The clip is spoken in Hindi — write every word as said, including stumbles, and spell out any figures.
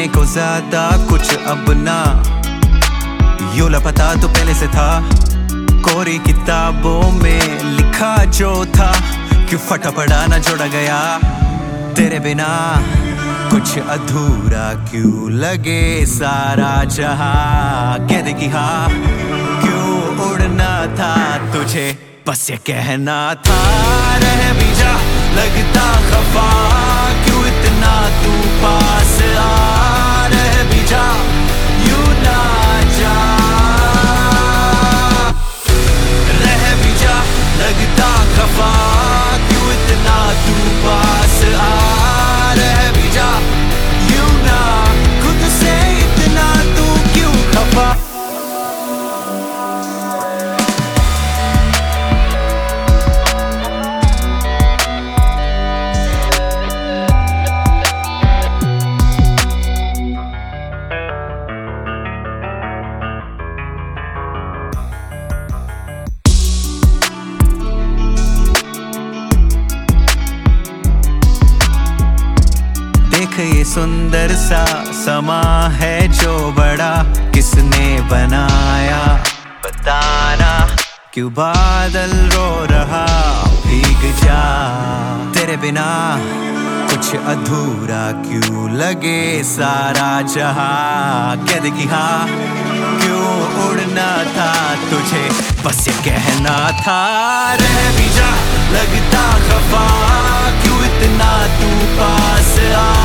कहने को ज्यादा कुछ अब ना, यूं लापता तो पहले से था। कोरी किताबों में लिखा जो था, क्यों फटा पड़ा ना जोड़ा गया। तेरे बिना कुछ अधूरा क्यों लगे सारा जहां। कह दे कि हाँ, क्यों उड़ना था तुझे, बस ये कहना था। रह भी जा लगता खफा, क्यों इतना तू पास आ। रह भी जा यूं ना जा, रह भी जा लगता खफा, क्यों इतना तू पास आ। रह भी जा यूं ना, खुद से इतना तू क्यों खफा। देख ये सुंदर सा समा है जो बड़ा किसने बनाया। बताना क्यों बादल रो रहा, भीग जा। तेरे बिना कुछ अधूरा क्यों लगे सारा जहां। कह दे कि हाँ, क्यों उड़ना था तुझे, बस ये कहना था। रह भी जा लगता खफा, क्यों इतना तू पास आ।